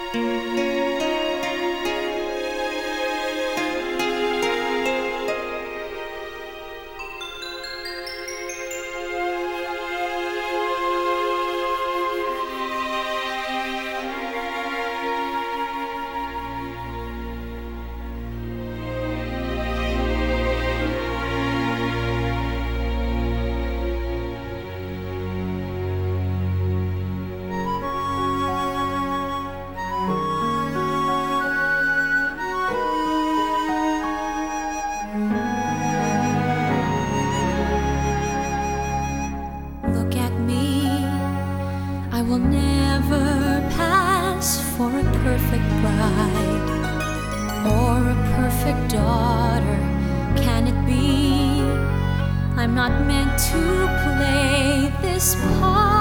Look at me, I will never pass for a perfect bride or a perfect daughter. Can it be? I'm not meant to play this part.